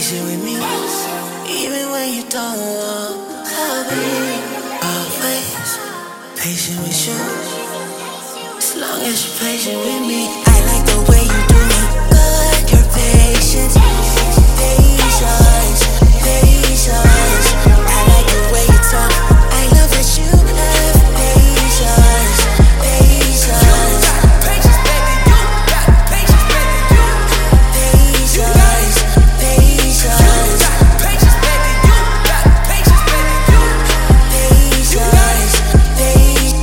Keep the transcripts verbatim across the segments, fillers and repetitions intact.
patient with me, even when you don't want to be. Always patient with you, as long as you're patient with me. I like the way you do me good. Your patience, patience, patience. I like the way you talk. I love that you have patience, patience. Patience, baby, you got patience, baby, you. Patience, patience. Patience, baby, you got patience, baby, you. Patience, patience.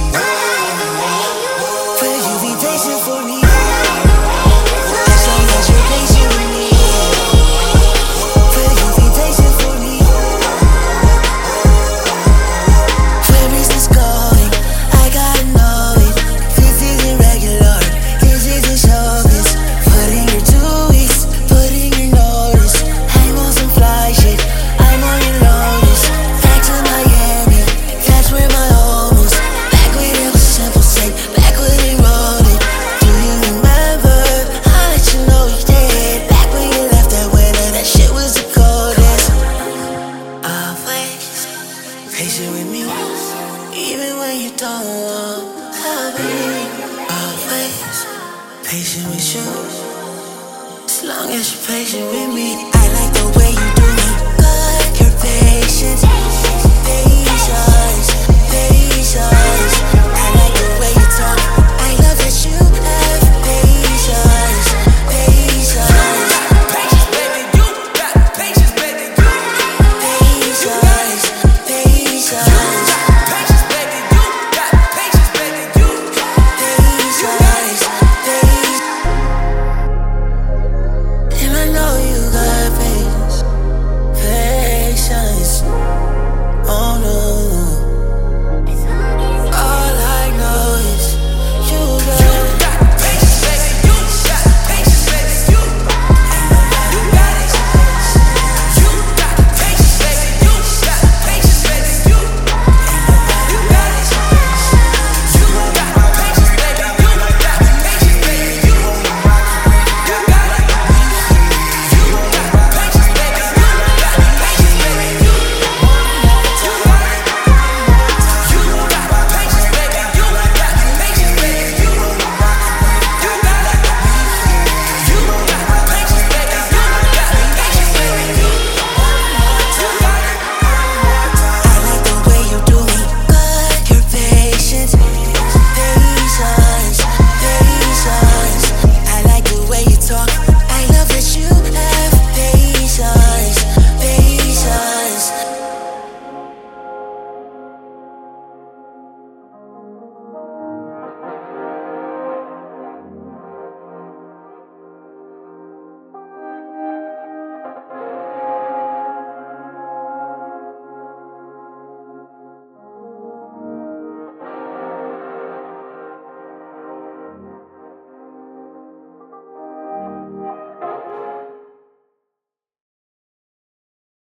Will you be patient for me? As long as you're patient with me. Will you be patient for me? Where is this going? I gotta know it. This isn't regular. This isn't showbiz. Put in your two weeks. Put in your notice. I'm on some fly shit. I'm on your notice. Back to Miami. That's where my home is. Back when it was simple, say. Back when it rolled it. Do you remember? I'll let you know you did. Back when you left that winter, that shit was the coldest. Always patient with me, even when you don't want to be. Always patient with you, as long as you're patient with me. I like the way you do me